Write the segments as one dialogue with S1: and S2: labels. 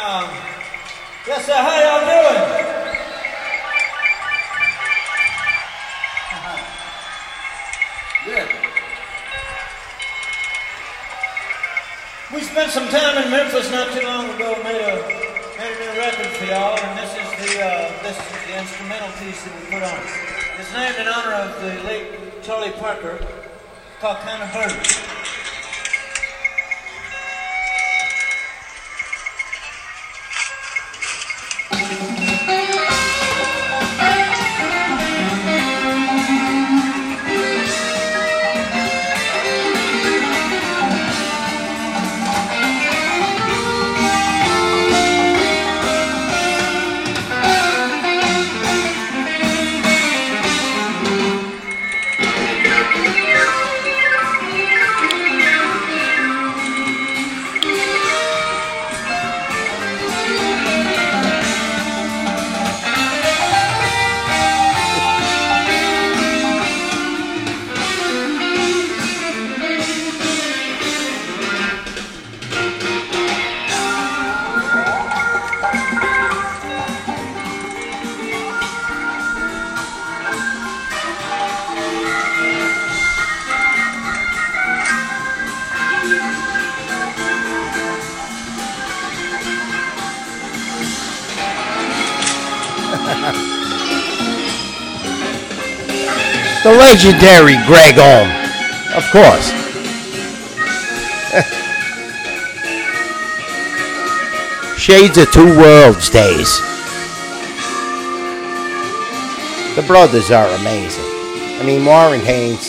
S1: Yes, sir. How y'all doing? Good. We spent some time in Memphis not too long ago. Made a new record for y'all, and this is the instrumental piece that we put on. It's named in honor of the late Charlie Parker. It's called "Kind of Bird."
S2: The legendary Greg Holm, of course. Shades of Two Worlds days. The brothers are amazing. I mean, Warren Haynes.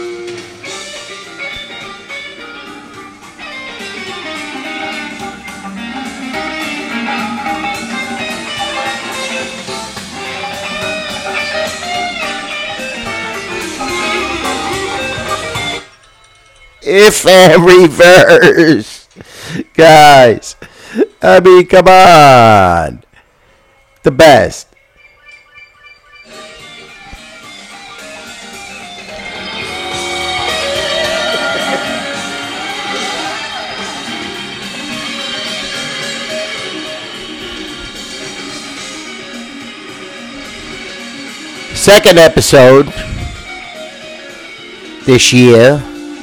S2: If and reverse. Guys, I mean, come on. The best. Second episode this year.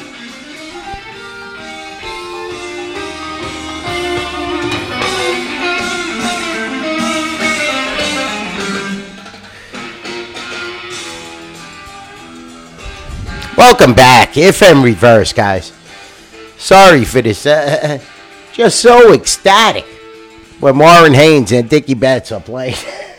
S2: Welcome back, FM Reverse, guys. Sorry for this. Just so ecstatic when Warren Haynes and Dickie Betts are playing.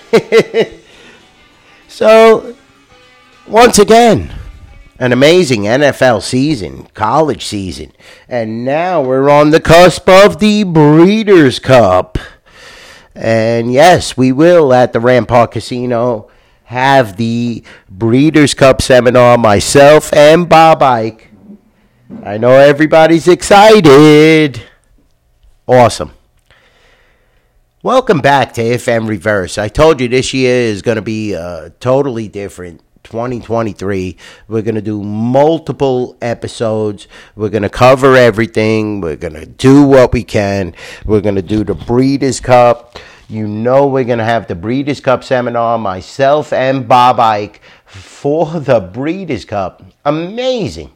S2: So, once again, an amazing NFL season, college season. And now we're on the cusp of the Breeders' Cup. And yes, we will at the Rampart Casino have the Breeders' Cup seminar, myself and Bob Ike. I know everybody's excited. Awesome. Welcome back to FM Reverse. I told you this year is going to be totally different. 2023. We're going to do multiple episodes. We're going to cover everything. We're going to do what we can. We're going to do the Breeders' Cup. You know we're going to have the Breeders' Cup seminar, myself and Bob Ike, for the Breeders' Cup. Amazing.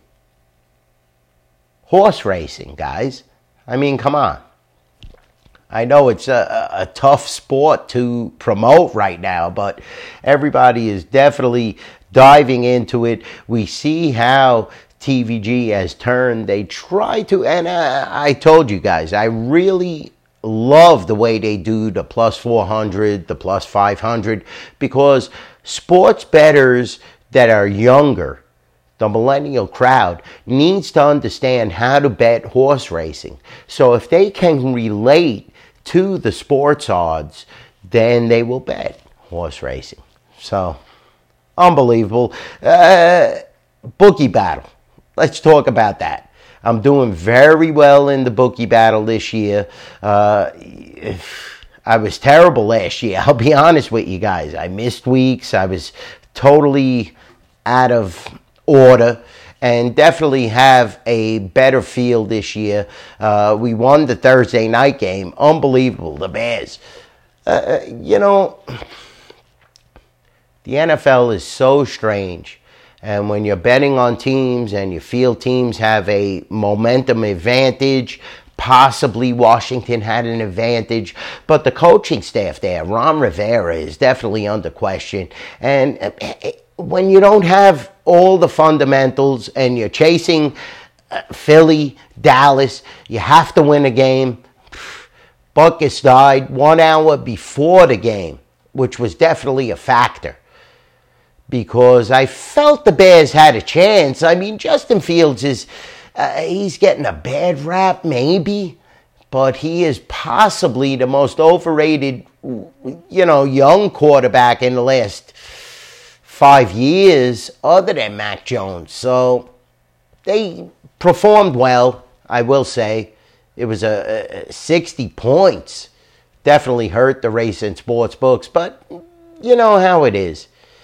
S2: Horse racing, guys. I mean, come on. I know it's a tough sport to promote right now, but everybody is definitely diving into it. We see how TVG has turned. They try to, and I told you guys, I really love the way they do the plus 400, the plus 500, because sports bettors that are younger, the millennial crowd, needs to understand how to bet horse racing. So if they can relate to the sports odds, then they will bet horse racing. So, unbelievable. Bookie battle. Let's talk about that. I'm doing very well in the bookie battle this year. I was terrible last year. I'll be honest with you guys. I missed weeks. I was totally out of order. and definitely have a better feel this year. We won the Thursday night game. Unbelievable, the Bears. The NFL is so strange. And when you're betting on teams and you feel teams have a momentum advantage, possibly Washington had an advantage, but the coaching staff there, Ron Rivera, is definitely under question. And when you don't have all the fundamentals and you're chasing Philly, Dallas, you have to win a game. Butkus died 1 hour before the game, which was definitely a factor, because I felt the Bears had a chance. I mean, Justin Fields is, he's getting a bad rap, maybe, but he is possibly the most overrated, young quarterback in the last 5 years, other than Mac Jones. So they performed well, I will say. It was 60 points. Definitely hurt the race in sports books, but you know how it is.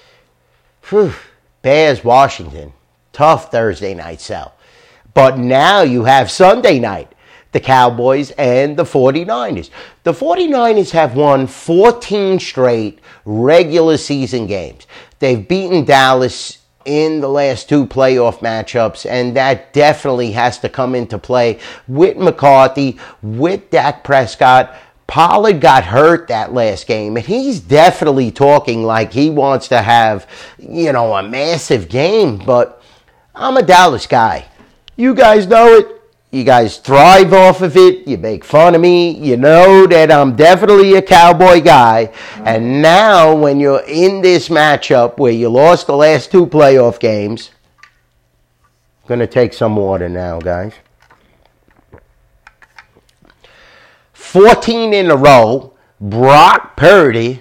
S2: Bears, Washington. Tough Thursday night sell. But now you have Sunday night. The Cowboys and the 49ers. The 49ers have won 14 straight regular season games. They've beaten Dallas in the last 2 playoff matchups, and that definitely has to come into play with McCarthy, with Dak Prescott. Pollard got hurt that last game, and he's definitely talking like he wants to have, a massive game. But I'm a Dallas guy. You guys know it. You guys thrive off of it. You make fun of me. You know that I'm definitely a Cowboy guy. And now when you're in this matchup where you lost the last 2 playoff games, I'm going to take some water now, guys. 14 in a row. Brock Purdy,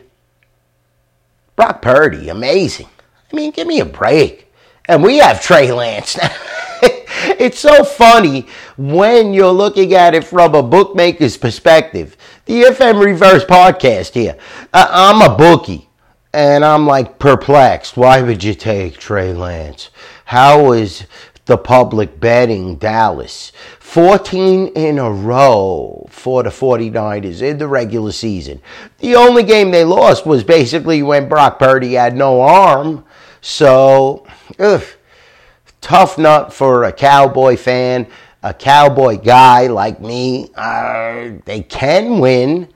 S2: amazing. I mean, give me a break. And we have Trey Lance now. It's so funny when you're looking at it from a bookmaker's perspective. The FM Reverse podcast here. I'm a bookie, and I'm like perplexed. Why would you take Trey Lance? How is the public betting Dallas? 14 in a row for the 49ers in the regular season. The only game they lost was basically when Brock Purdy had no arm. So, tough nut for a Cowboy fan, a Cowboy guy like me. They can win.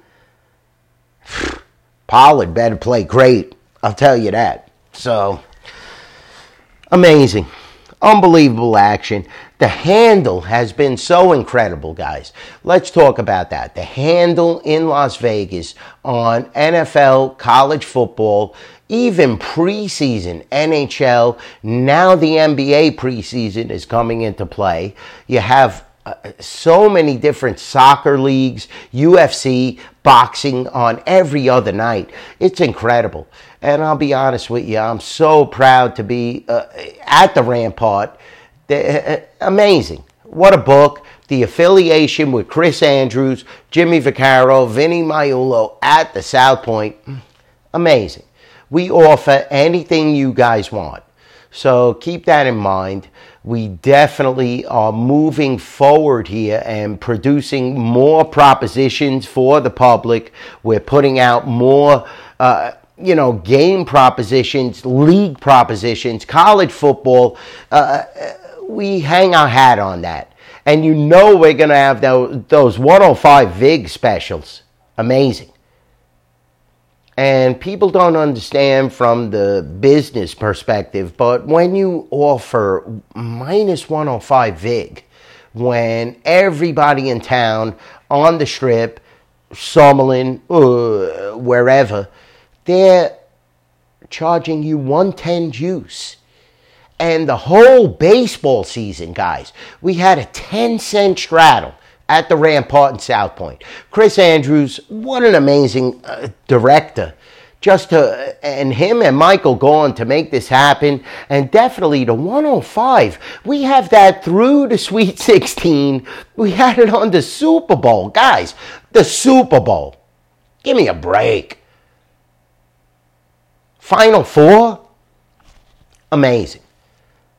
S2: Pollard better play great, I'll tell you that. So, amazing. Unbelievable action. The handle has been so incredible, guys. Let's talk about that. The handle in Las Vegas on NFL, college football, even preseason, NHL. Now the NBA preseason is coming into play. You have so many different soccer leagues, UFC, boxing on every other night. It's incredible. And I'll be honest with you, I'm so proud to be at the Rampart. Amazing. What a book. The affiliation with Chris Andrews, Jimmy Vaccaro, Vinny Maiulo at the South Point. Amazing. We offer anything you guys want. So keep that in mind. We definitely are moving forward here and producing more propositions for the public. We're putting out more game propositions, league propositions, college football. We hang our hat on that. And we're going to have those 105 VIG specials. Amazing. And people don't understand from the business perspective, but when you offer minus 105 VIG, when everybody in town, on the Strip, Summerlin, wherever, they're charging you 110 juice. And the whole baseball season, guys, we had a 10-cent straddle at the Rampart in South Point. Chris Andrews, what an amazing director. And him and Michael Gaughan to make this happen. And definitely the 105. We have that through the Sweet 16. We had it on the Super Bowl. Guys, the Super Bowl. Give me a break. Final Four? Amazing.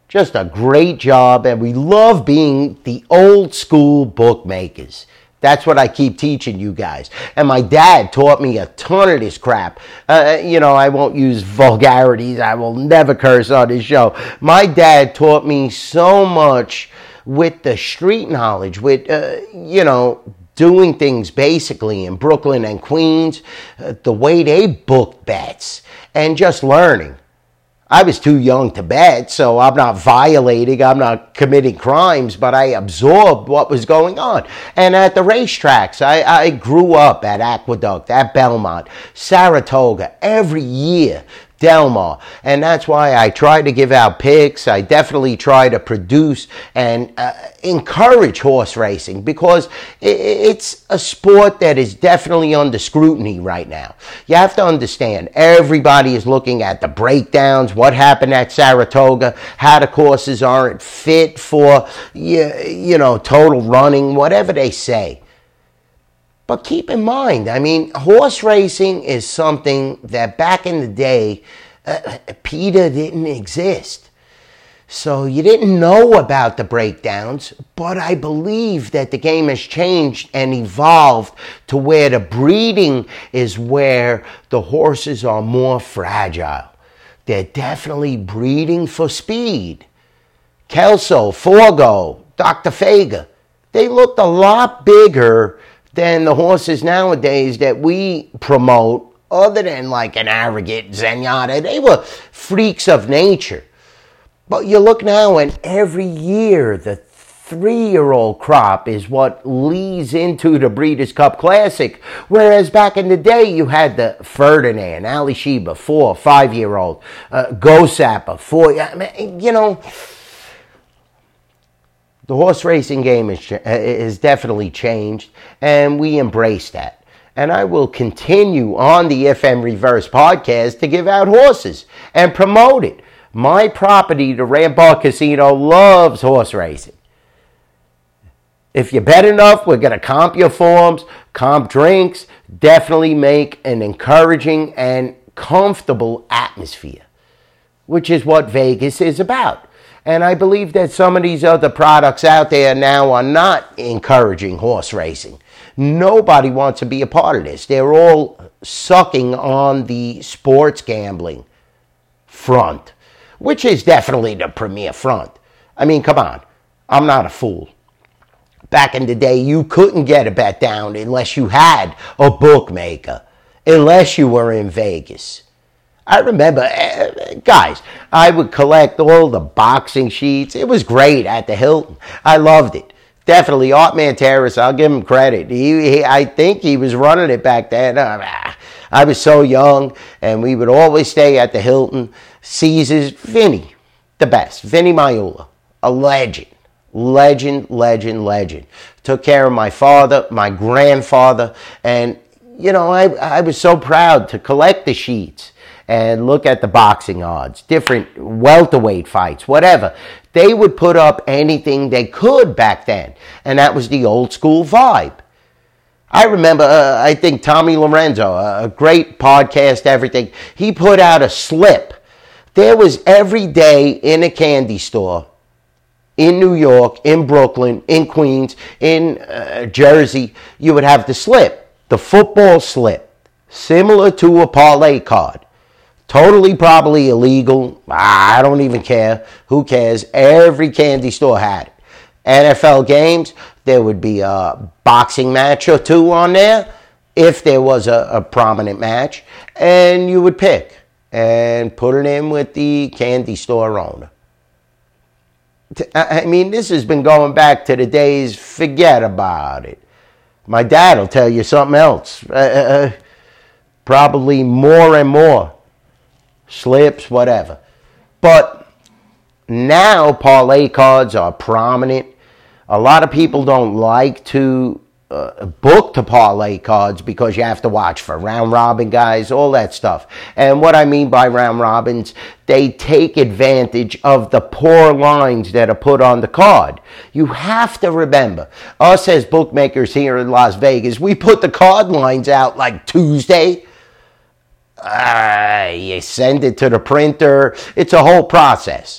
S2: Just a great job, and we love being the old school bookmakers. That's what I keep teaching you guys. And my dad taught me a ton of this crap. I won't use vulgarities. I will never curse on this show. My dad taught me so much with the street knowledge, with, doing things basically in Brooklyn and Queens, the way they book bets, and just learning. I was too young to bet, so I'm not violating, I'm not committing crimes, but I absorbed what was going on. And at the racetracks, I grew up at Aqueduct, at Belmont, Saratoga, every year, Del Mar. And that's why I try to give out picks. I definitely try to produce and encourage horse racing, because it's a sport that is definitely under scrutiny right now. You have to understand, everybody is looking at the breakdowns, what happened at Saratoga, how the courses aren't fit for, total running, whatever they say. But keep in mind, horse racing is something that back in the day, PETA didn't exist. So you didn't know about the breakdowns, but I believe that the game has changed and evolved to where the breeding is where the horses are more fragile. They're definitely breeding for speed. Kelso, Forgo, Dr. Fager, they looked a lot bigger than the horses nowadays that we promote, other than like an Arrogant, Zenyatta. They were freaks of nature. But you look now, and every year the 3-year-old crop is what leads into the Breeders' Cup Classic. Whereas back in the day, you had the Ferdinand, Ali Sheba, 4, 5-year-old, Gosapper, 4. The horse racing game is definitely changed, and we embrace that. And I will continue on the FM Reverse podcast to give out horses and promote it. My property, the Rampart Casino, loves horse racing. If you bet enough, we're going to comp your forms, comp drinks, definitely make an encouraging and comfortable atmosphere, which is what Vegas is about. And I believe that some of these other products out there now are not encouraging horse racing. Nobody wants to be a part of this. They're all sucking on the sports gambling front, which is definitely the premier front. Come on. I'm not a fool. Back in the day, you couldn't get a bet down unless you had a bookmaker, unless you were in Vegas. I remember, guys, I would collect all the boxing sheets. It was great at the Hilton. I loved it. Definitely, Art Manteris, I'll give him credit. I think he was running it back then. I was so young, and we would always stay at the Hilton. Caesars, Vinny, the best. Vinny Maiula, a legend. Legend. Took care of my father, my grandfather, and, I was so proud to collect the sheets and look at the boxing odds, different welterweight fights, whatever. They would put up anything they could back then, and that was the old school vibe. I remember, I think Tommy Lorenzo, a great podcast, everything, he put out a slip. There was every day in a candy store in New York, in Brooklyn, in Queens, in Jersey, you would have the slip, the football slip, similar to a parlay card. Totally probably illegal. I don't even care. Who cares? Every candy store had it. NFL games, there would be a boxing match or two on there, if there was a prominent match, and you would pick and put it in with the candy store owner. This has been going back to the days, forget about it. My dad will tell you something else. Probably more and more. Slips, whatever. But now parlay cards are prominent. A lot of people don't like to book the parlay cards because you have to watch for round robin guys, all that stuff. And what I mean by round robins, they take advantage of the poor lines that are put on the card. You have to remember, us as bookmakers here in Las Vegas, we put the card lines out like Tuesday. You send it to the printer. It's a whole process.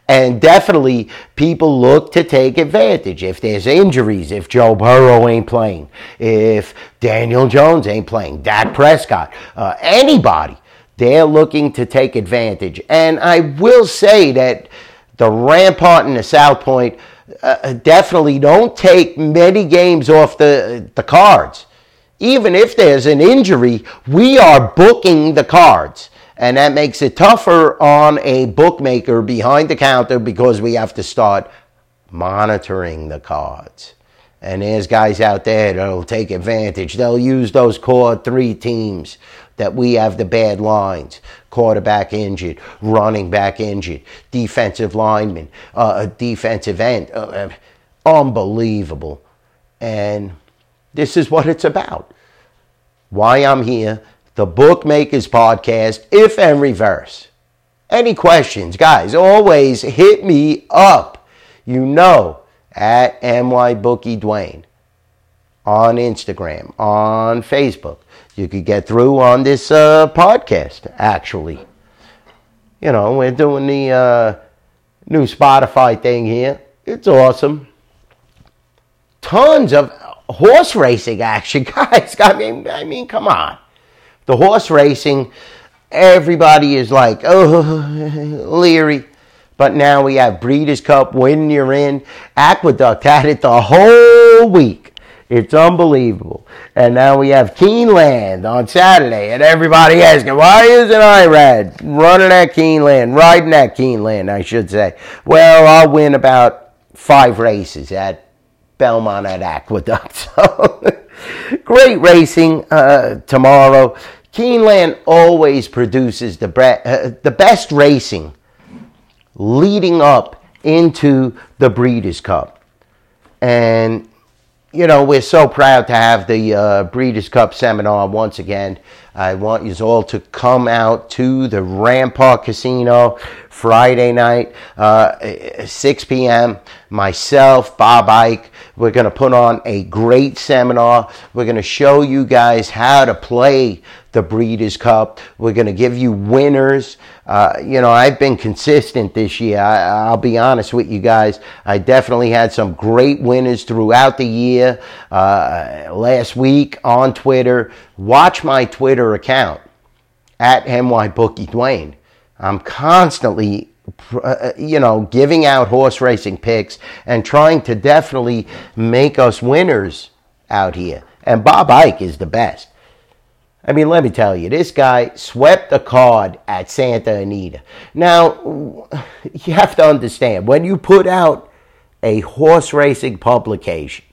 S2: And definitely people look to take advantage. If there's injuries, if Joe Burrow ain't playing, if Daniel Jones ain't playing, Dak Prescott, anybody, they're looking to take advantage. And I will say that the Rampart and the South Point definitely don't take many games off the cards. Even if there's an injury, we are booking the cards. And that makes it tougher on a bookmaker behind the counter because we have to start monitoring the cards. And there's guys out there that'll take advantage. They'll use those core 3 teams that we have the bad lines. Quarterback injured, running back injured, defensive lineman, defensive end. Unbelievable. And this is what it's about. Why I'm here. The Bookmakers Podcast, If and Reverse. Any questions, guys, always hit me up. You know, at NYBookieDwayne on Instagram, on Facebook. You could get through on this podcast, actually. You know, we're doing the new Spotify thing here. It's awesome. Tons of horse racing action, guys. I mean, come on. The horse racing, everybody is like, oh, leery. But now we have Breeders' Cup, When You're In. Aqueduct had it the whole week. It's unbelievable. And now we have Keeneland on Saturday. And everybody asking, why isn't Irad running that Keeneland, riding that Keeneland, I should say. Well, I'll win about 5 races at Belmont at Aqueduct. So great racing tomorrow. Keeneland always produces the best racing leading up into the Breeders' Cup. And, you know, we're so proud to have the Breeders' Cup seminar once again. I want you all to come out to the Rampart Casino Friday night, 6 p.m. Myself, Bob Ike, we're going to put on a great seminar. We're going to show you guys how to play the Breeders' Cup. We're going to give you winners. You know, I've been consistent this year. I'll be honest with you guys. I definitely had some great winners throughout the year. Last week on Twitter, watch my Twitter account at NYBookieDwayne. I'm constantly, you know, giving out horse racing picks and trying to definitely make us winners out here. And Bob Ike is the best. I mean, let me tell you, this guy swept the card at Santa Anita. Now, you have to understand, when you put out a horse racing publication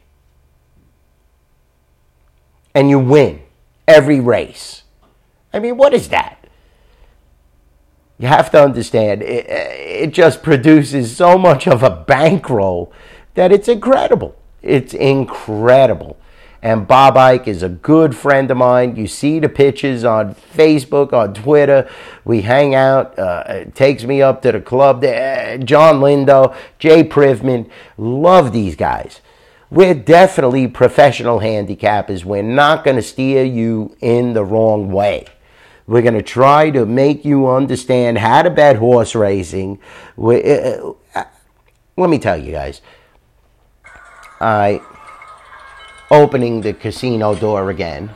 S2: and you win every race, I mean, what is that? You have to understand, it just produces so much of a bankroll that it's incredible. It's incredible. And Bob Ike is a good friend of mine. You see the pictures on Facebook, on Twitter. We hang out. Takes me up to the club there. John Lindo, Jay Privman. Love these guys. We're definitely professional handicappers. We're not going to steer you in the wrong way. We're going to try to make you understand how to bet horse racing. Let me tell you guys. Opening the casino door again.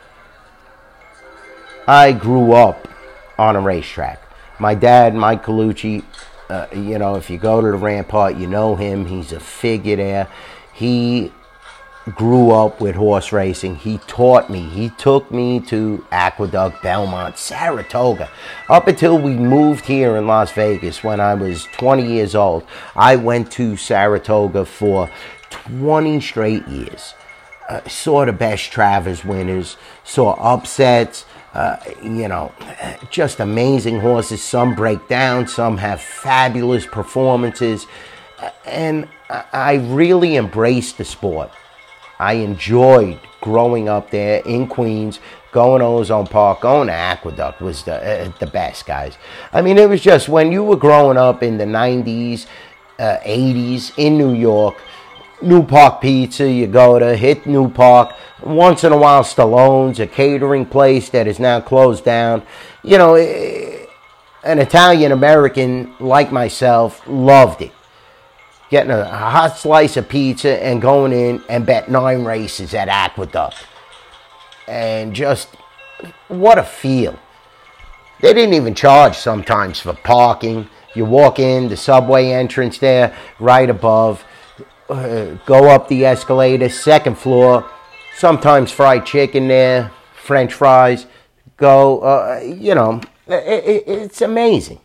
S2: I grew up on a racetrack. My dad, Mike Colucci, you know, if you go to the Rampart, you know him. He's a figure there. He grew up with horse racing. He taught me. He took me to Aqueduct, Belmont, Saratoga. Up until we moved here in Las Vegas when I was 20 years old, I went to Saratoga for 20 straight years. Saw the best Travers winners, saw upsets, you know, just amazing horses. Some break down, some have fabulous performances. And I really embraced the sport. I enjoyed growing up there in Queens, going to Ozone Park, going to Aqueduct was the best, guys. I mean, it was just when you were growing up in the 90s, 80s in New York, New Park Pizza, you go to hit New Park. Once in a while, Stallone's, a catering place that is now closed down. You know, an Italian American like myself loved it. Getting a hot slice of pizza and going in and bet 9 races at Aqueduct. And just, what a feel. They didn't even charge sometimes for parking. You walk in, the subway entrance there, right above. Go up the escalator, 2nd floor. Sometimes fried chicken there, French fries. Go, it's amazing.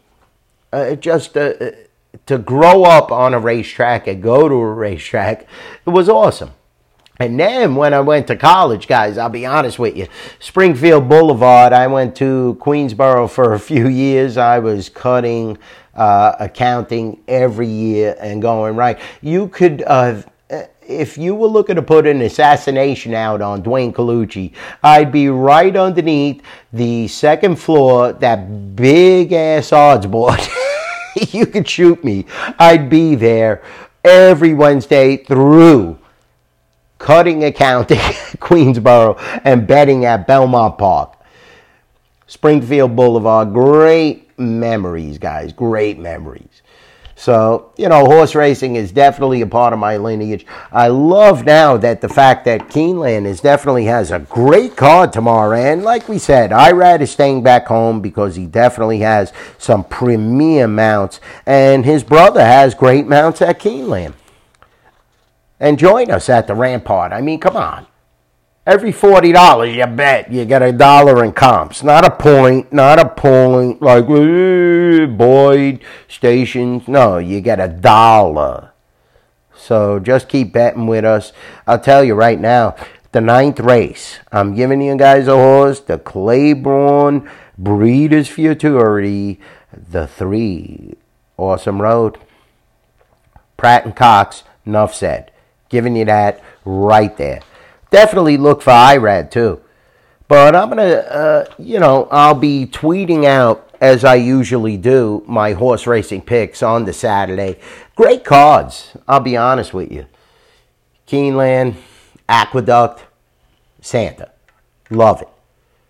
S2: To grow up on a racetrack and go to a racetrack, it was awesome. And then when I went to college, guys, I'll be honest with you, Springfield Boulevard, I went to Queensboro for a few years. I was cutting accounting every year and going, right. You could, if you were looking to put an assassination out on Dwayne Colucci, I'd be right underneath the 2nd floor, that big-ass odds board. You could shoot me. I'd be there every Wednesday through cutting accounting, Queensboro, and betting at Belmont Park. Springfield Boulevard, great memories, guys, great memories. So, horse racing is definitely a part of my lineage. I love now that the fact that Keeneland definitely has a great card tomorrow. And like we said, Irad is staying back home because he definitely has some premier mounts. And his brother has great mounts at Keeneland. And join us at the Rampart. I mean, come on. Every $40 you bet, you get $1 in comps. Not a point like Boyd, Stations. No, you get $1. So just keep betting with us. I'll tell you right now, the 9th race, I'm giving you guys a horse, the Claiborne Breeders' Futurity, the 3, Awesome Road. Pratt and Cox, enough said. Giving you that right there. Definitely look for Irad, too. But I'm going to, I'll be tweeting out, as I usually do, my horse racing picks on the Saturday. Great cards, I'll be honest with you. Keeneland, Aqueduct, Santa. Love it.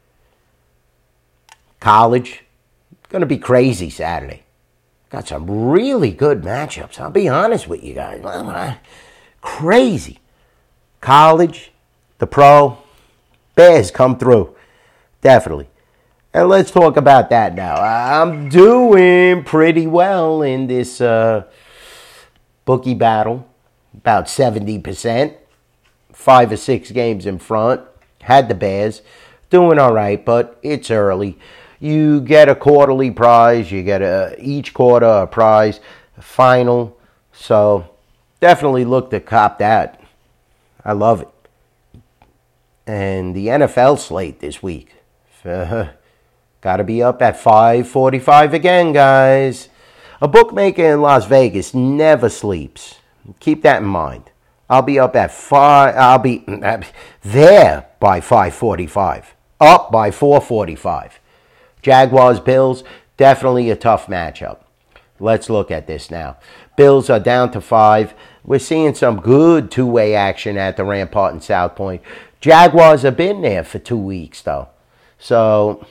S2: College, going to be crazy Saturday. Got some really good matchups, I'll be honest with you guys. Crazy. College, the pro, Bears come through. Definitely. And let's talk about that now. I'm doing pretty well in this bookie battle. About 70%. 5 or 6 games in front. Had the Bears. Doing all right, but it's early. You get a quarterly prize. You get each quarter a prize. Final. So definitely look to cop that. I love it. And the NFL slate this week. Got to be up at 5:45 again, guys. A bookmaker in Las Vegas never sleeps. Keep that in mind. I'll be up at 5. I'll be there by 5:45. Up by 4:45. Jaguars, Bills, definitely a tough matchup. Let's look at this now. Bills are down to 5. We're seeing some good two-way action at the Rampart and South Point. Jaguars have been there for 2 weeks, though. So,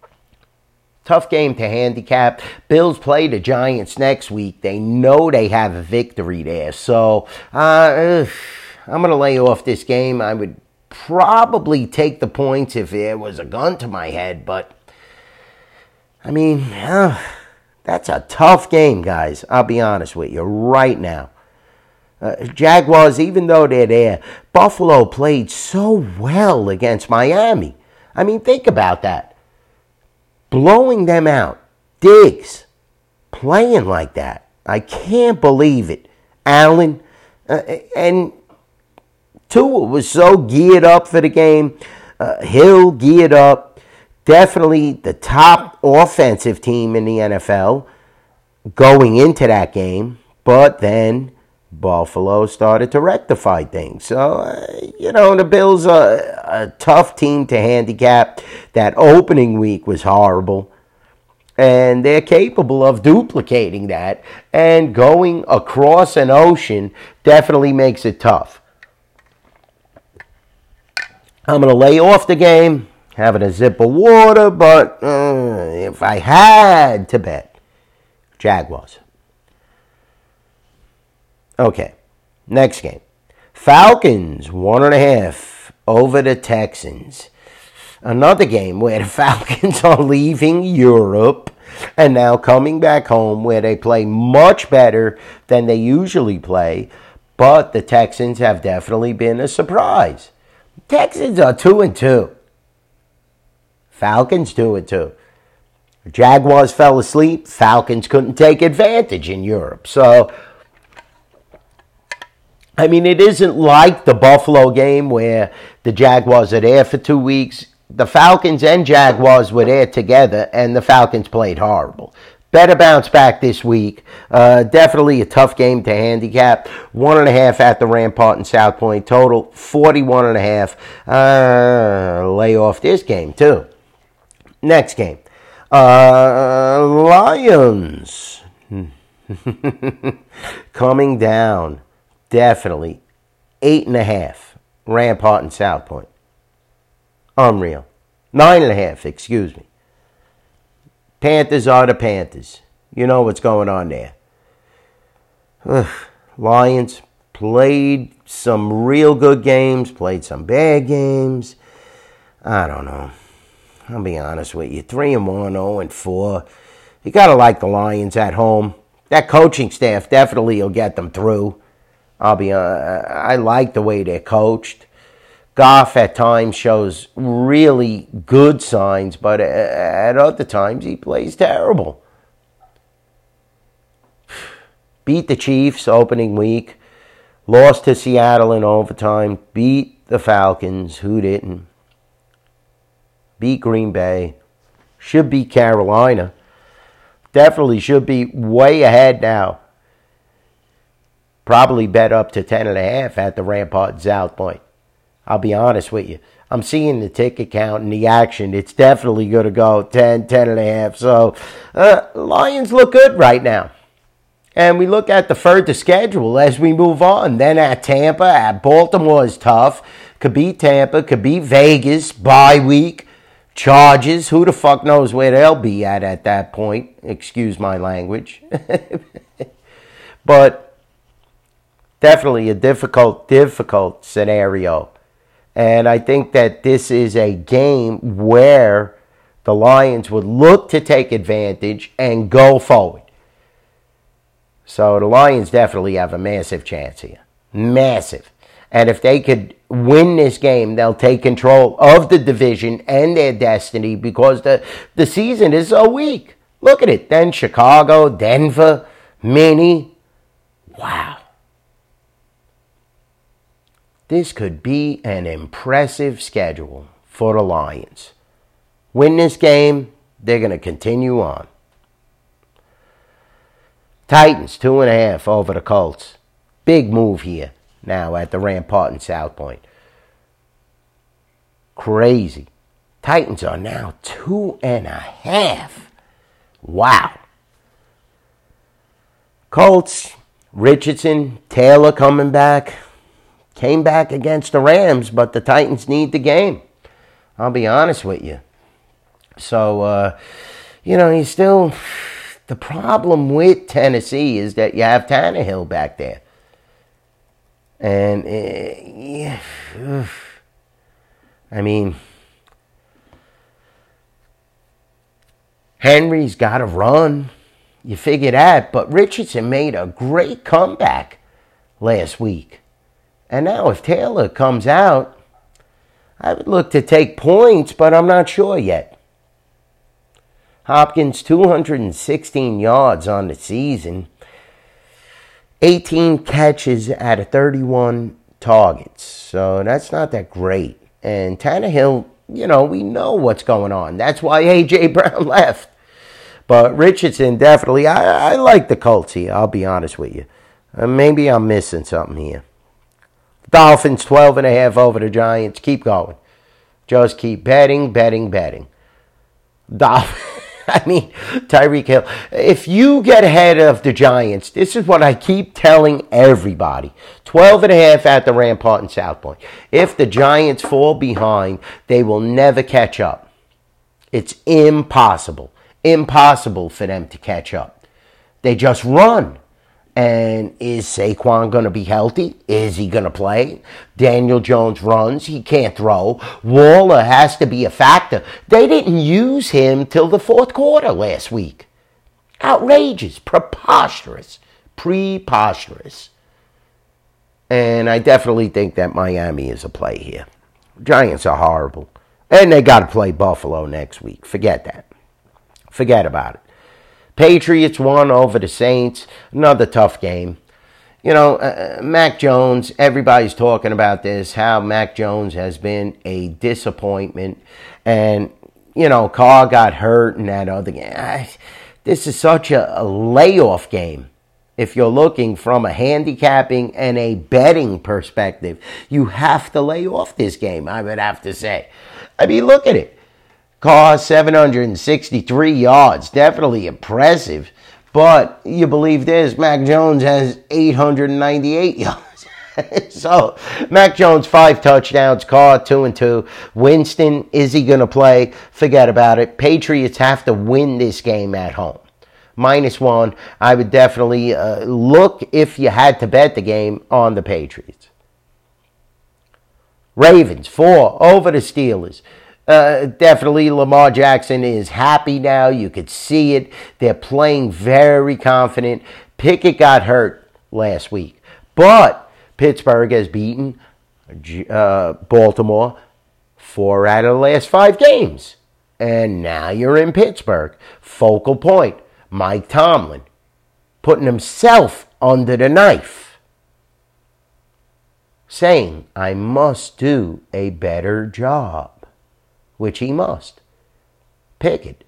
S2: tough game to handicap. Bills play the Giants next week. They know they have a victory there. So, I'm going to lay off this game. I would probably take the points if there was a gun to my head. But, I mean, that's a tough game, guys. I'll be honest with you right now. Jaguars, even though they're there, Buffalo played so well against Miami. I mean, think about that. Blowing them out. Diggs playing like that. I can't believe it. Allen and Tua was so geared up for the game. Hill geared up. Definitely the top offensive team in the NFL going into that game. But then Buffalo started to rectify things. So, the Bills are a tough team to handicap. That opening week was horrible. And they're capable of duplicating that. And going across an ocean definitely makes it tough. I'm going to lay off the game. having a sip of water, but if I had to bet, Jaguars. Okay, next game. Falcons, 1.5 over the Texans. Another game where the Falcons are leaving Europe and now coming back home where they play much better than they usually play. But the Texans have definitely been a surprise. Texans are 2-2. Falcons 2-2. Jaguars fell asleep. Falcons couldn't take advantage in Europe. So, I mean, it isn't like the Buffalo game where the Jaguars are there for 2 weeks. The Falcons and Jaguars were there together, and the Falcons played horrible. Better bounce back this week. Definitely a tough game to handicap. 1.5 at the Rampart in South Point. Total 41.5. Lay off this game, too. Next game. Lions. Coming down. Definitely. 8.5. Rampart and South Point. Unreal. 9.5, excuse me. Panthers are the Panthers. You know what's going on there. Lions played some real good games, played some bad games. I don't know. I'll be honest with you. 3-1, 0-4. You got to like the Lions at home. That coaching staff definitely will get them through. I like the way they're coached. Goff at times shows really good signs, but at other times he plays terrible. Beat the Chiefs opening week. Lost to Seattle in overtime. Beat the Falcons. Who didn't? Beat Green Bay. Should beat Carolina. Definitely should be way ahead now. Probably bet up to 10.5 at the Rampart South Point. I'll be honest with you. I'm seeing the ticket count and the action. It's definitely going to go 10, 10.5. So, Lions look good right now. And we look at the further schedule as we move on. Then at Tampa, at Baltimore is tough. Could beat Tampa, could beat Vegas, bye week, Chargers. Who the fuck knows where they'll be at that point. Excuse my language. But definitely a difficult scenario. And I think that this is a game where the Lions would look to take advantage and go forward. So the Lions definitely have a massive chance here. Massive. And if they could win this game, they'll take control of the division and their destiny because the season is so weak. Look at it. Then Chicago, Denver, Minnie. Wow. This could be an impressive schedule for the Lions. Win this game, they're going to continue on. Titans, 2.5 over the Colts. Big move here now at the Rampart and South Point. Crazy. Titans are now 2.5. Wow. Colts, Richardson, Taylor coming back. Came back against the Rams, but the Titans need the game. I'll be honest with you. So, you still... The problem with Tennessee is that you have Tannehill back there. And, I mean... Henry's got to run. You figure that. But Richardson made a great comeback last week. And now if Taylor comes out, I would look to take points, but I'm not sure yet. Hopkins, 216 yards on the season. 18 catches out of 31 targets. So that's not that great. And Tannehill, we know what's going on. That's why A.J. Brown left. But Richardson, definitely, I like the Colts here, I'll be honest with you. Maybe I'm missing something here. Dolphins, 12.5 over the Giants. Keep going. Just keep betting. I mean, Tyreek Hill. If you get ahead of the Giants, this is what I keep telling everybody. 12.5 at the Rampart in South Point. If the Giants fall behind, they will never catch up. It's impossible. Impossible for them to catch up. They just run. And is Saquon going to be healthy? Is he going to play? Daniel Jones runs. He can't throw. Waller has to be a factor. They didn't use him till the fourth quarter last week. Outrageous. Preposterous. And I definitely think that Miami is a play here. Giants are horrible. And they got to play Buffalo next week. Forget that. Forget about it. Patriots won over the Saints. Another tough game. You know, Mac Jones, everybody's talking about this, how Mac Jones has been a disappointment. And, you know, Carr got hurt in that other game. This is such a layoff game. If you're looking from a handicapping and a betting perspective, you have to lay off this game, I would have to say. I mean, look at it. Carr, 763 yards. Definitely impressive. But you believe this, Mac Jones has 898 yards. So, Mac Jones, 5 touchdowns. Carr, 2-2. Winston, is he going to play? Forget about it. Patriots have to win this game at home. -1. I would definitely look, if you had to bet the game, on the Patriots. Ravens, 4 over the Steelers. Definitely Lamar Jackson is happy now. You could see it. They're playing very confident. Pickett got hurt last week. But Pittsburgh has beaten Baltimore 4 out of the last 5 games. And now you're in Pittsburgh. Focal point, Mike Tomlin, putting himself under the knife, saying, I must do a better job. Which he must. Pickett.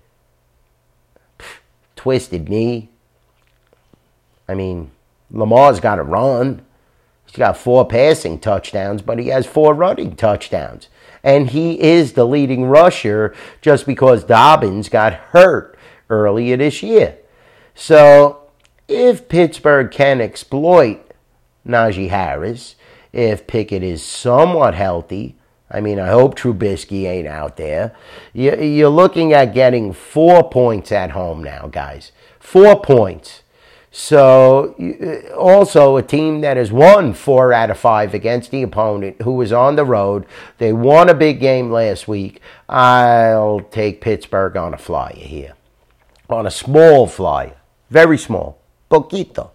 S2: Twisted knee. I mean, Lamar's got to run. He's got 4 passing touchdowns, but he has 4 running touchdowns. And he is the leading rusher just because Dobbins got hurt earlier this year. So, if Pittsburgh can exploit Najee Harris, if Pickett is somewhat healthy, I mean, I hope Trubisky ain't out there. You're looking at getting 4 points at home now, guys. 4 points. So, also a team that has won 4 out of 5 against the opponent who was on the road. They won a big game last week. I'll take Pittsburgh on a flyer here. On a small flyer. Very small. Poquito.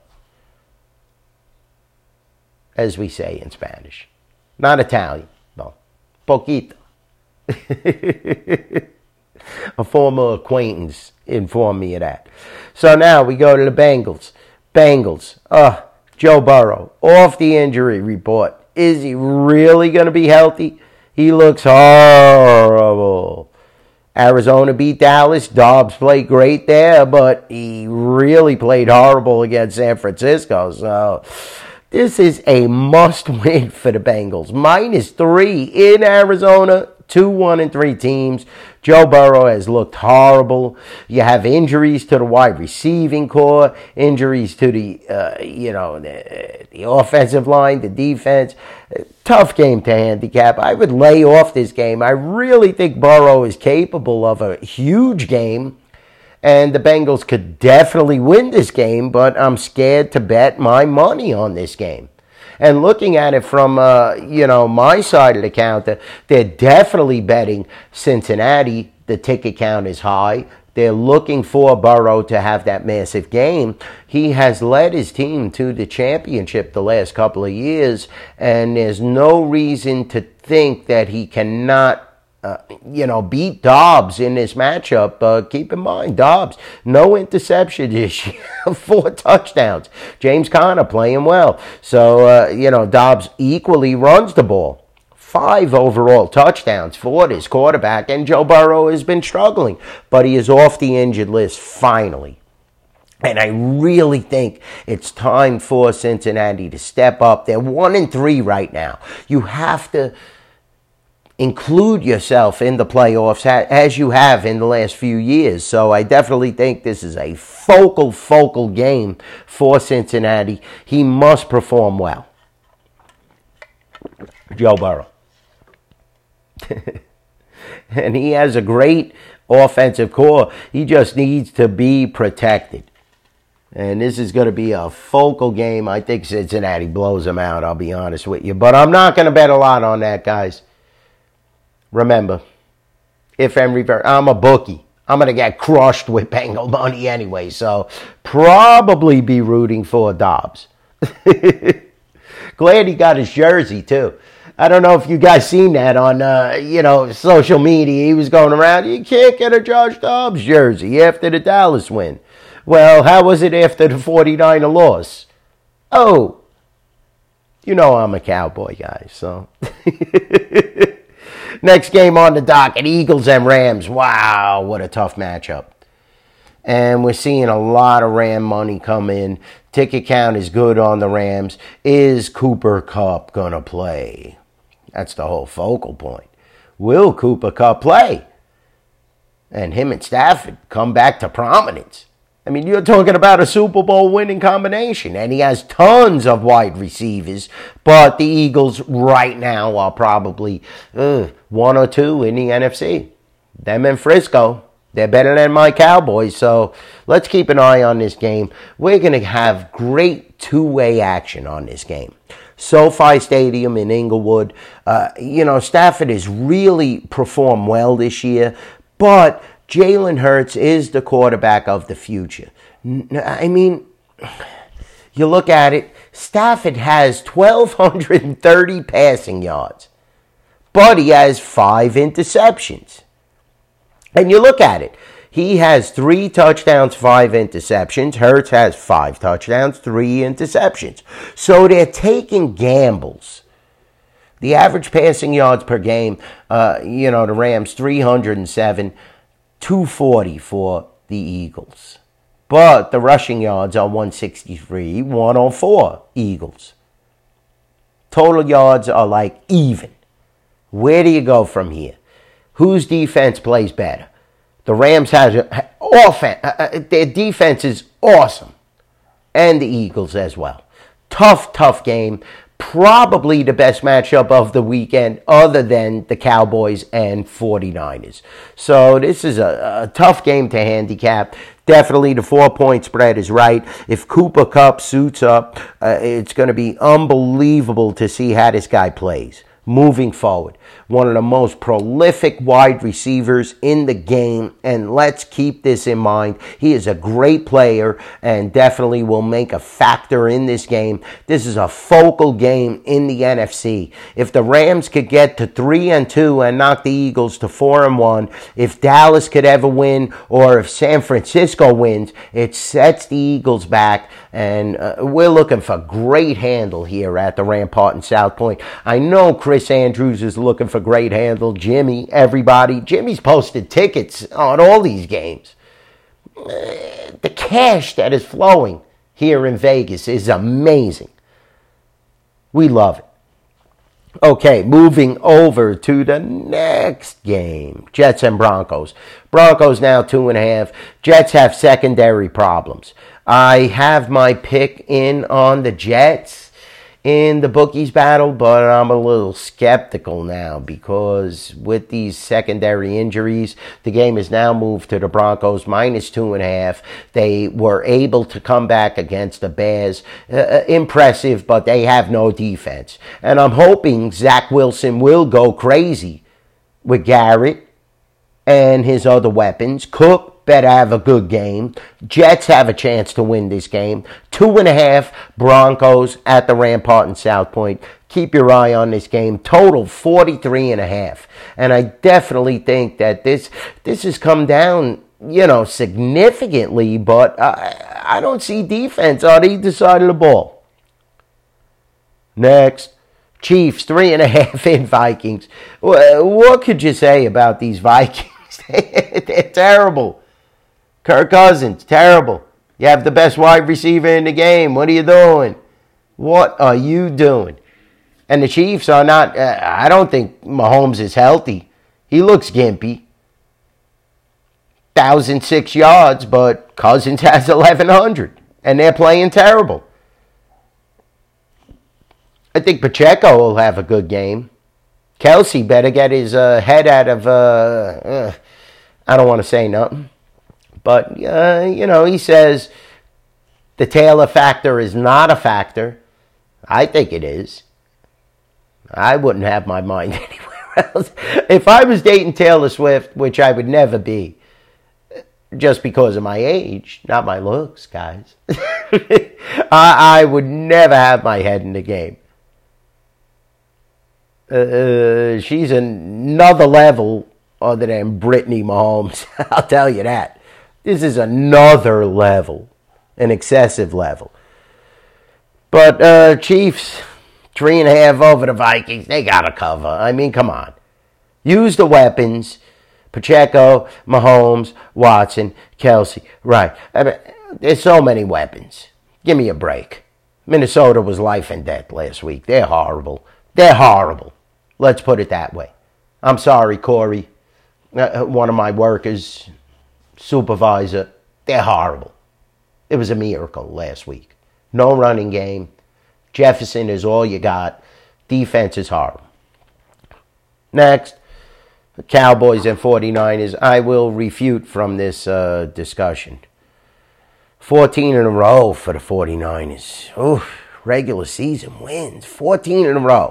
S2: As we say in Spanish. Not Italian. Poquito. A former acquaintance informed me of that. So now we go to the Bengals. Joe Burrow, off the injury report. Is he really going to be healthy? He looks horrible. Arizona beat Dallas. Dobbs played great there, but he really played horrible against San Francisco. So this is a must-win for the Bengals. -3 in Arizona. 2-1-3 teams. Joe Burrow has looked horrible. You have injuries to the wide receiving core, injuries to the offensive line, the defense. Tough game to handicap. I would lay off this game. I really think Burrow is capable of a huge game. And the Bengals could definitely win this game, but I'm scared to bet my money on this game. And looking at it from, my side of the counter, they're definitely betting Cincinnati. The ticket count is high. They're looking for Burrow to have that massive game. He has led his team to the championship the last couple of years, and there's no reason to think that he cannot beat Dobbs in this matchup. Keep in mind, Dobbs, no interception this year, 4 touchdowns. James Conner playing well. So, Dobbs equally runs the ball. 5 overall touchdowns for this quarterback, and Joe Burrow has been struggling, but he is off the injured list finally. And I really think it's time for Cincinnati to step up. They're 1-3 right now. You have to include yourself in the playoffs as you have in the last few years. So I definitely think this is a focal game for Cincinnati. He must perform well. Joe Burrow. And he has a great offensive core. He just needs to be protected. And this is going to be a focal game. I think Cincinnati blows them out, I'll be honest with you. But I'm not going to bet a lot on that, guys. Remember, if and revert, I'm a bookie. I'm going to get crushed with Bengal money anyway. So probably be rooting for Dobbs. Glad he got his jersey, too. I don't know if you guys seen that on, social media. He was going around, you can't get a Josh Dobbs jersey after the Dallas win. Well, how was it after the 49er loss? Oh, I'm a Cowboy guy, so. Next game on the docket, Eagles and Rams. Wow, what a tough matchup. And we're seeing a lot of Ram money come in. Ticket count is good on the Rams. Is Cooper Kupp going to play? That's the whole focal point. Will Cooper Kupp play? And him and Stafford come back to prominence. I mean, you're talking about a Super Bowl winning combination, and he has tons of wide receivers, but the Eagles right now are probably one or two in the NFC. Them and Frisco, they're better than my Cowboys, so let's keep an eye on this game. We're going to have great two-way action on this game. SoFi Stadium in Inglewood, Stafford has really performed well this year, but Jalen Hurts is the quarterback of the future. I mean, you look at it, Stafford has 1,230 passing yards, but he has 5 interceptions. And you look at it, he has 3 touchdowns, 5 interceptions. Hurts has 5 touchdowns, 3 interceptions. So they're taking gambles. The average passing yards per game, the Rams, 307. 240 for the Eagles. But the rushing yards are 163, 104 Eagles. Total yards are like even. Where do you go from here? Whose defense plays better? The Rams has their defense is awesome. And the Eagles as well. Tough game. Probably the best matchup of the weekend other than the Cowboys and 49ers. So this is a tough game to handicap. Definitely the 4-point spread is right. If Cooper Kupp suits up, it's going to be unbelievable to see how this guy plays. Moving forward, one of the most prolific wide receivers in the game, and let's keep this in mind. He is a great player and definitely will make a factor in this game. This is a focal game in the NFC. If the Rams could get to 3-2 and knock the Eagles to 4-1, if Dallas could ever win, or if San Francisco wins, it sets the Eagles back, and we're looking for great handle here at the Rampart in South Point. I know Chris Andrews is looking for great handle. Jimmy, everybody. Jimmy's posted tickets on all these games. The cash that is flowing here in Vegas is amazing. We love it. Okay, moving over to the next game. Jets and Broncos. Broncos now 2.5. Jets have secondary problems. I have my pick in on the Jets in the bookies battle, but I'm a little skeptical now because with these secondary injuries, the game is now moved to the Broncos -2.5. They were able to come back against the Bears. Impressive, but they have no defense. And I'm hoping Zach Wilson will go crazy with Garrett and his other weapons. Cook better have a good game. Jets have a chance to win this game. 2.5 Broncos at the Rampart in South Point. Keep your eye on this game. Total 43.5. And I definitely think that this has come down, significantly, but I don't see defense on either side of the ball. Next. Chiefs, 3.5 in Vikings. What could you say about these Vikings? They're terrible. Kirk Cousins, terrible. You have the best wide receiver in the game. What are you doing? What are you doing? And the Chiefs are not, I don't think Mahomes is healthy. He looks gimpy. 1,006 yards, but Cousins has 1,100. And they're playing terrible. I think Pacheco will have a good game. Kelsey better get his head out of, I don't want to say nothing. But, he says the Taylor factor is not a factor. I think it is. I wouldn't have my mind anywhere else. If I was dating Taylor Swift, which I would never be, just because of my age, not my looks, guys, I would never have my head in the game. She's another level other than Brittany Mahomes. I'll tell you that. This is another level, an excessive level. But Chiefs, 3.5 over the Vikings. They got to cover. I mean, come on. Use the weapons. Pacheco, Mahomes, Watson, Kelsey. Right. I mean, there's so many weapons. Give me a break. Minnesota was life and death last week. They're horrible. They're horrible. Let's put it that way. I'm sorry, Corey. One of my workers, supervisor. They're horrible. It was a miracle last week. No running game. Jefferson is all you got. Defense is horrible. Next, the Cowboys and 49ers. I will refute from this discussion. 14 in a row for the 49ers. Oof, regular season wins. 14 in a row.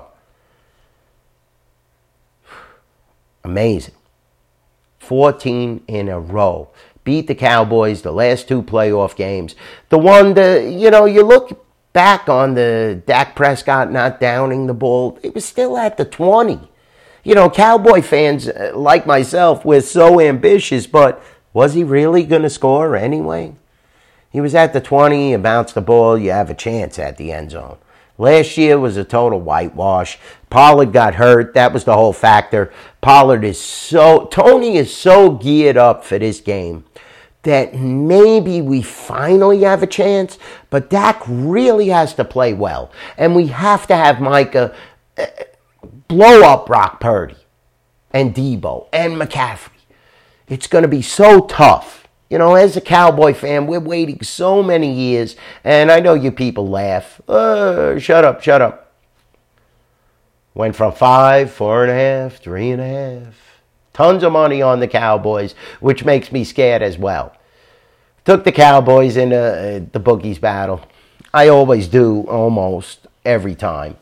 S2: Amazing. 14 in a row. Beat the Cowboys the last 2 playoff games. The one that, you look back on the Dak Prescott not downing the ball, it was still at the 20. Cowboy fans like myself were so ambitious, but was he really going to score anyway? He was at the 20, you bounce the ball, you have a chance at the end zone. Last year was a total whitewash. Pollard got hurt. That was the whole factor. Tony is so geared up for this game that maybe we finally have a chance, but Dak really has to play well. And we have to have Micah blow up Brock Purdy and Debo and McCaffrey. It's going to be so tough. As a Cowboy fan, we're waiting so many years, and I know you people laugh. Shut up. Went from 5, 4.5, 3.5. Tons of money on the Cowboys, which makes me scared as well. Took the Cowboys in the bookies battle. I always do, almost every time.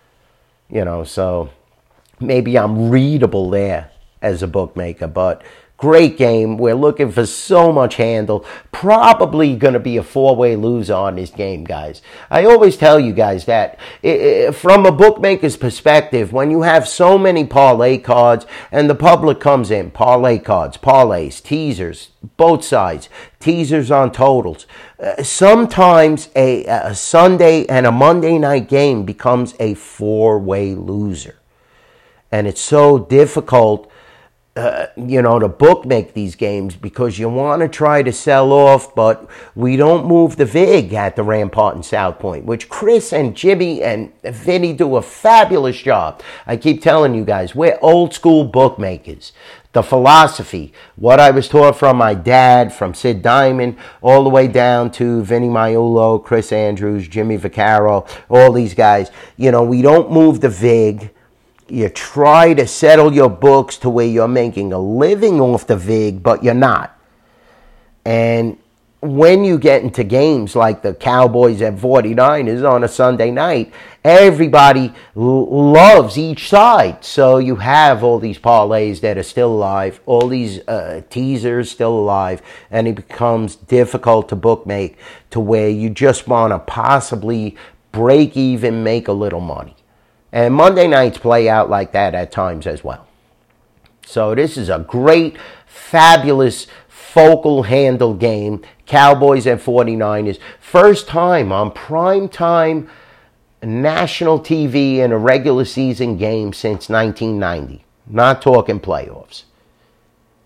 S2: So maybe I'm readable there as a bookmaker, but great game. We're looking for so much handle. Probably going to be a 4-way loser on this game, guys. I always tell you guys that from a bookmaker's perspective, when you have so many parlay cards and the public comes in, parlay cards, parlays, teasers, both sides, teasers on totals. Sometimes a Sunday and a Monday night game becomes a 4-way loser. And it's so difficult to bookmake these games because you want to try to sell off, but we don't move the VIG at the Rampart and South Point, which Chris and Jimmy and Vinny do a fabulous job. I keep telling you guys, we're old school bookmakers. The philosophy, what I was taught from my dad, from Sid Diamond, all the way down to Vinny Maiulo, Chris Andrews, Jimmy Vaccaro, all these guys. We don't move the VIG. You try to settle your books to where you're making a living off the VIG, but you're not. And when you get into games like the Cowboys and 49ers on a Sunday night, everybody loves each side. So you have all these parlays that are still alive, all these teasers still alive, and it becomes difficult to bookmake to where you just want to possibly break even, make a little money. And Monday nights play out like that at times as well. So this is a great, fabulous, focal handle game. Cowboys and 49ers. First time on primetime national TV in a regular season game since 1990. Not talking playoffs.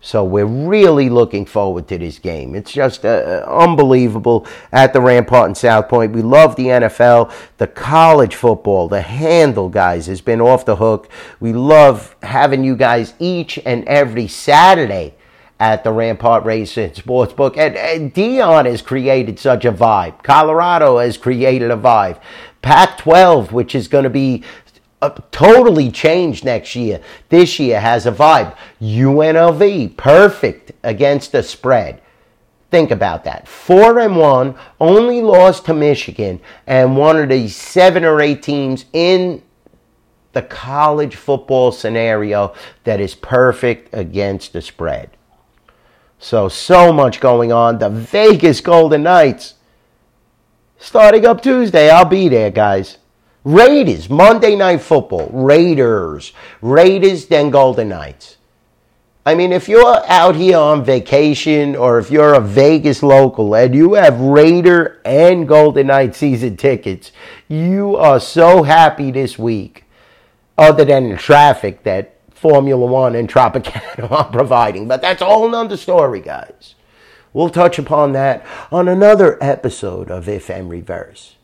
S2: So we're really looking forward to this game. It's just unbelievable at the Rampart in South Point. We love the NFL, the college football, the handle, guys, has been off the hook. We love having you guys each and every Saturday at the Rampart Racing Sportsbook. And Dion has created such a vibe. Colorado has created a vibe. Pac-12, which is going to be totally changed next year. This year has a vibe. UNLV, perfect against the spread. Think about that. 4-1, only lost to Michigan, and one of the 7 or 8 teams in the college football scenario that is perfect against the spread. So much going on. The Vegas Golden Knights, starting up Tuesday. I'll be there, guys. Raiders, Monday Night Football, Raiders, then Golden Knights. I mean, if you're out here on vacation or if you're a Vegas local and you have Raider and Golden Knight season tickets, you are so happy this week, other than the traffic that Formula One and Tropicana are providing. But that's a whole nother story, guys. We'll touch upon that on another episode of If and Reverse.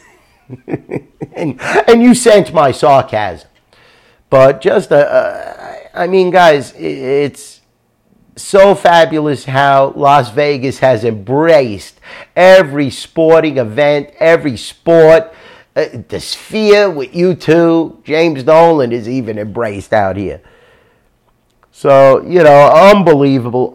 S2: and you sense my sarcasm, but just I mean, guys, it's so fabulous how Las Vegas has embraced every sporting event, every sport. The Sphere with U2, James Dolan is even embraced out here. So, unbelievable.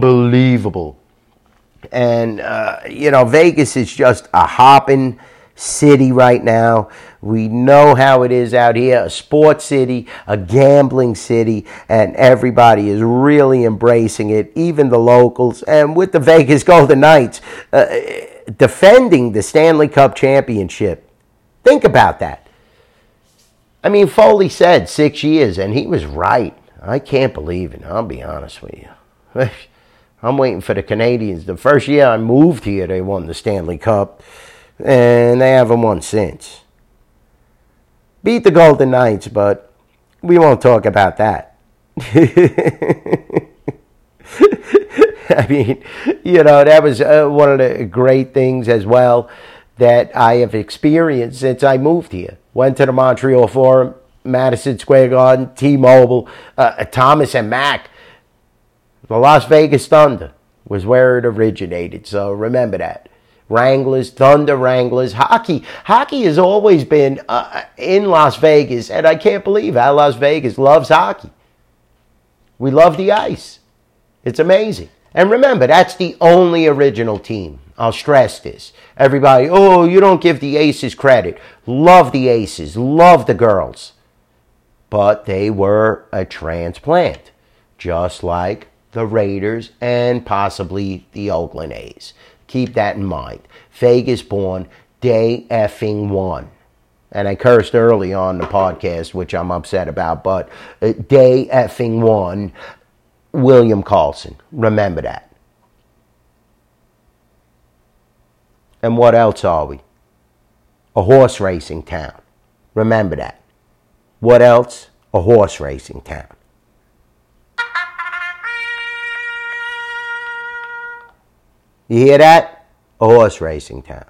S2: And Vegas is just a hopping city right now. We know how it is out here, a sports city, a gambling city, and everybody is really embracing it, even the locals. And with the Vegas Golden Knights defending the Stanley Cup championship, think about that. I mean, Foley said 6 years, and he was right. I can't believe it, I'll be honest with you. I'm waiting for the Canadians. The first year I moved here, they won the Stanley Cup. And they haven't won since. Beat the Golden Knights, but we won't talk about that. I mean, that was one of the great things as well that I have experienced since I moved here. Went to the Montreal Forum, Madison Square Garden, T-Mobile, Thomas and Mack. The Las Vegas Thunder was where it originated, so remember that. Wranglers, Thunder Wranglers, hockey. Hockey has always been in Las Vegas, and I can't believe how Las Vegas loves hockey. We love the ice. It's amazing. And remember, that's the only original team. I'll stress this. Everybody, you don't give the Aces credit. Love the Aces. Love the girls. But they were a transplant, just like the Raiders and possibly the Oakland A's. Keep that in mind. Vegas born, day effing one. And I cursed early on the podcast, which I'm upset about, but day effing one, William Carlson. Remember that. And what else are we? A horse racing town. Remember that. What else? A horse racing town. You hear that? A horse racing town.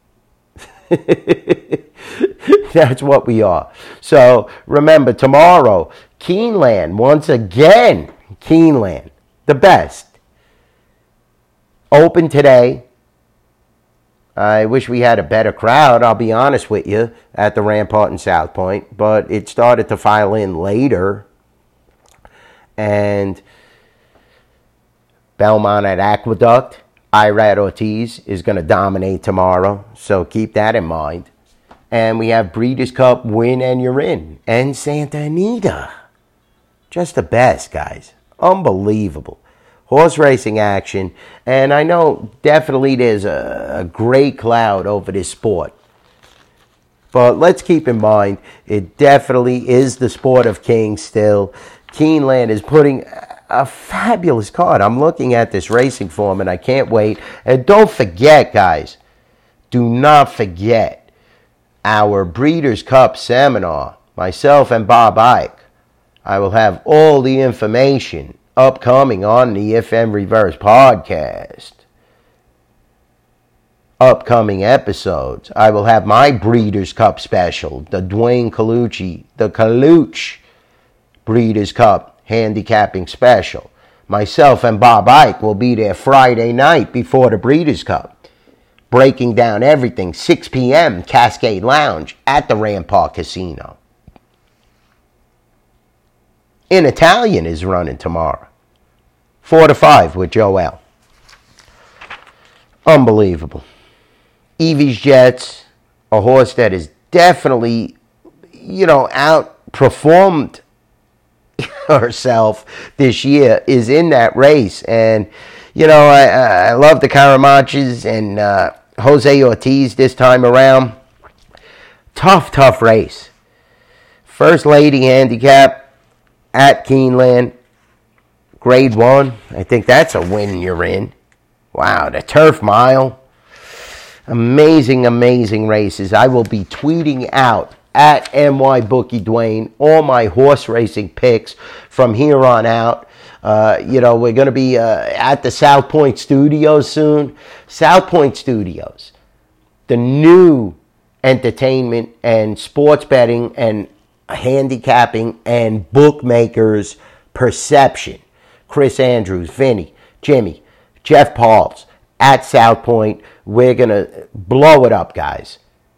S2: That's what we are. So remember, tomorrow, Keeneland, once again, Keeneland, the best. Open today. I wish we had a better crowd, I'll be honest with you, at the Rampart in South Point, but it started to file in later. And Belmont at Aqueduct, Irad Ortiz is going to dominate tomorrow, so keep that in mind. And we have Breeders' Cup, Win and You're In, and Santa Anita. Just the best, guys. Unbelievable. Horse racing action, and I know definitely there's a great cloud over this sport. But let's keep in mind, it definitely is the sport of kings still. Keeneland is putting a fabulous card. I'm looking at this racing form and I can't wait. And don't forget, guys, do not forget our Breeders' Cup seminar. Myself and Bob Ike. I will have all the information upcoming on the If and Reverse podcast, upcoming episodes, I will have my Breeders' Cup special, the Dwayne Colucci, the Colucci Breeders' Cup handicapping special. Myself and Bob Ike will be there Friday night before the Breeders' Cup, breaking down everything, 6 p.m., Cascade Lounge at the Rampart Casino. In Italian is running tomorrow, 4 to 5 with Joel. Unbelievable. Evie's Jets, a horse that is definitely, outperformed herself this year, is in that race. And, I love the Caramanches and Jose Ortiz this time around. Tough race. First Lady Handicap at Keeneland, Grade 1. I think that's a win you're in. Wow, the Turf Mile. Amazing races. I will be tweeting out at NYBookie Dwayne all my horse racing picks from here on out. We're going to be at the South Point Studios soon. South Point Studios, the new entertainment and sports betting and handicapping and bookmakers perception. Chris Andrews, Vinny, Jimmy, Jeff Pauls at South Point. We're going to blow it up, guys.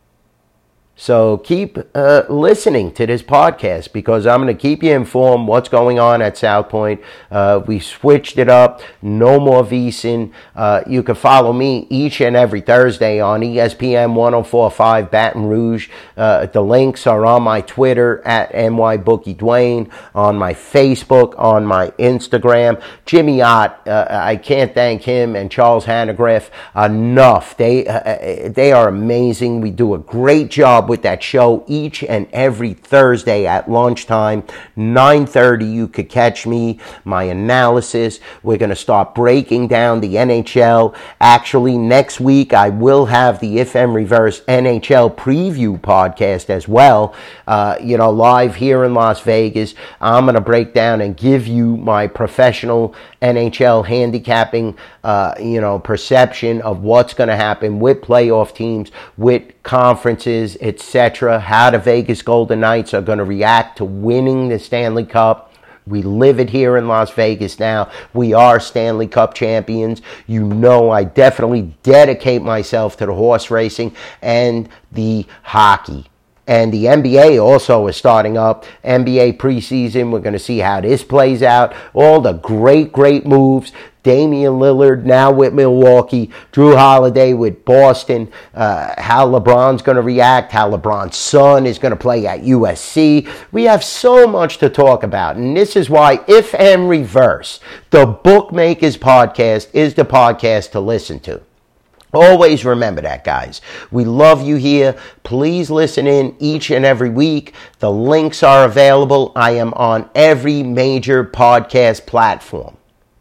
S2: So keep listening to this podcast, because I'm going to keep you informed what's going on at South Point. We switched it up. No more VSiN. You can follow me each and every Thursday on ESPN 104.5 Baton Rouge. The links are on my Twitter at NYBookie Dwayne, on my Facebook, on my Instagram. Jimmy Ott, I can't thank him, and Charles Hanegraaff enough. They are amazing. We do a great job with that show each and every Thursday at lunchtime, 9:30. You could catch me, my analysis. We're going to start breaking down the NHL. Actually, next week I will have the If and Reverse NHL preview podcast as well, live here in Las Vegas. I'm going to break down and give you my professional NHL handicapping, perception of what's going to happen with playoff teams, with conferences, etc. How the Vegas Golden Knights are going to react to winning the Stanley Cup. We live it here in Las Vegas now. We are Stanley Cup champions. I definitely dedicate myself to the horse racing and the hockey. And the NBA also is starting up. NBA preseason. We're going to see how this plays out. All the great moves. Damian Lillard now with Milwaukee. Drew Holiday with Boston. How LeBron's going to react. How LeBron's son is going to play at USC. We have so much to talk about. And this is why If and Reverse, the Bookmakers podcast, is the podcast to listen to. Always remember that, guys. We love you here. Please listen in each and every week. The links are available. I am on every major podcast platform.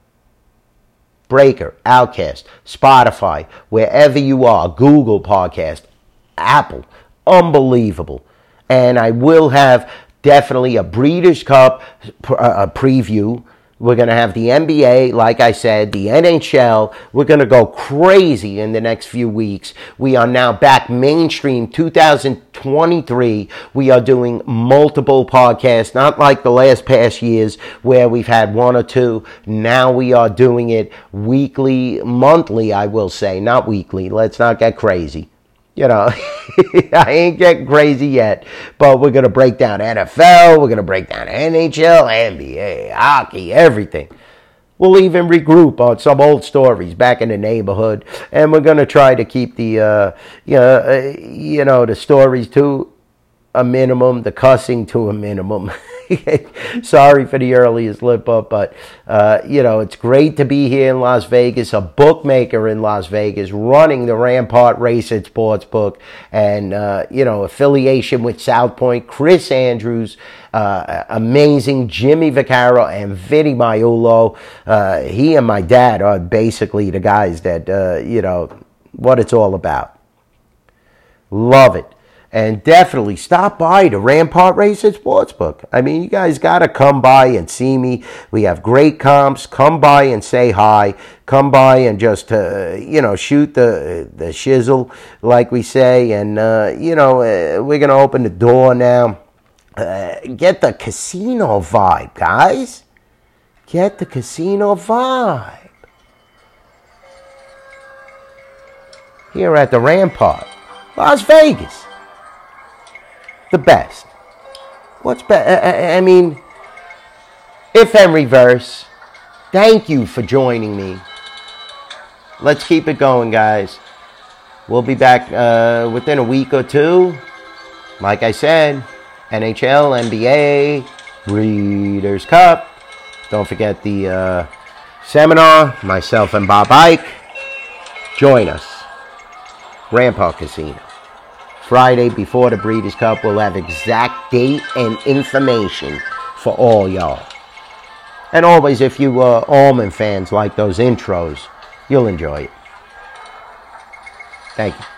S2: Breaker, Outcast, Spotify, wherever you are. Google Podcast, Apple. Unbelievable. And I will have definitely a Breeders' Cup preview. We're going to have the NBA, like I said, the NHL. We're going to go crazy in the next few weeks. We are now back mainstream 2023. We are doing multiple podcasts, not like the past years where we've had one or two. Now we are doing it weekly, monthly, I will say, not weekly. Let's not get crazy. I ain't getting crazy yet, but we're going to break down NFL, we're going to break down NHL, NBA, hockey, everything. We'll even regroup on some old stories back in the neighborhood, and we're going to try to keep the, the stories to a minimum, the cussing to a minimum. Sorry for the early slip up, but it's great to be here in Las Vegas, a bookmaker in Las Vegas, running the Rampart Race and Sportsbook, and affiliation with South Point. Chris Andrews, amazing, Jimmy Vaccaro and Vinny Maiulo. He and my dad are basically the guys that what it's all about. Love it. And definitely stop by the Rampart Racer Sportsbook. I mean, you guys got to come by and see me. We have great comps. Come by and say hi. Come by and just, shoot the shizzle, like we say. And, we're going to open the door now. Get the casino vibe, guys. Get the casino vibe. Here at the Rampart, Las Vegas. The best. What's better? I mean, if and reverse. Thank you for joining me. Let's keep it going, guys. We'll be back within a week or two. Like I said, NHL, NBA, Breeders' Cup. Don't forget the seminar. Myself and Bob Ike. Join us. Rampart Casino. Friday before the Breeders' Cup, we'll have exact date and information for all y'all. And always, if you Allman fans like those intros, you'll enjoy it. Thank you.